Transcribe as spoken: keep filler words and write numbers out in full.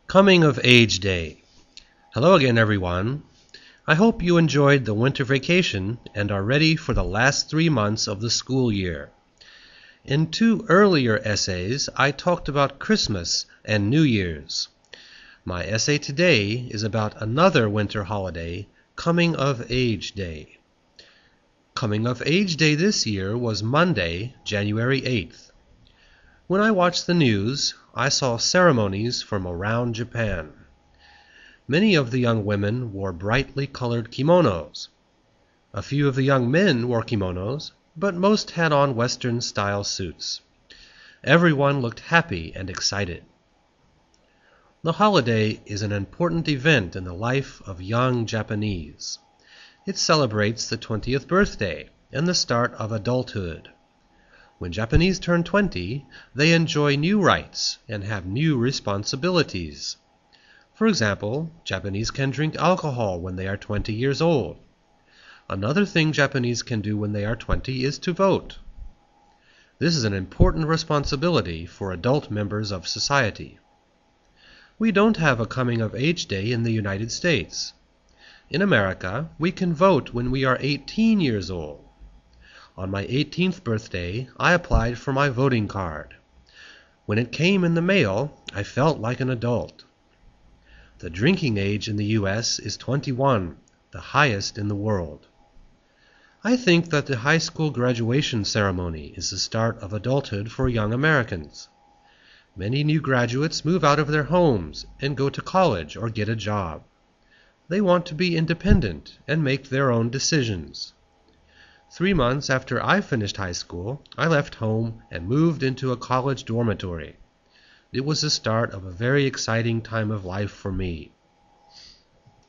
Coming of Age Day. Hello again, everyone. I hope you enjoyed the winter vacation and are ready for the last three months of the school year. In two earlier essays, I talked about Christmas and New Year's. My essay today is about another winter holiday, Coming of Age Day. Coming of Age Day this year was Monday, January eighth. When I watched the news, I saw ceremonies from around Japan. Many of the young women wore brightly colored kimonos. A few of the young men wore kimonos, but most had on Western-style suits. Everyone looked happy and excited. The holiday is an important event in the life of young Japanese. It celebrates the twentieth birthday and the start of adulthood. When Japanese turn twenty, they enjoy new rights and have new responsibilities. For example, Japanese can drink alcohol when they are twenty years old. Another thing Japanese can do when they are twenty is to vote. This is an important responsibility for adult members of society. We don't have a coming-of-age day in the United States. In America, we can vote when we are eighteen years old. On my eighteenth birthday, I applied for my voting card. When it came in the mail, I felt like an adult. The drinking age in the U S is twenty-one, the highest in the world. I think that the high school graduation ceremony is the start of adulthood for young Americans. Many new graduates move out of their homes and go to college or get a job. They want to be independent and make their own decisions. Three months after I finished high school, I left home and moved into a college dormitory. It was the start of a very exciting time of life for me.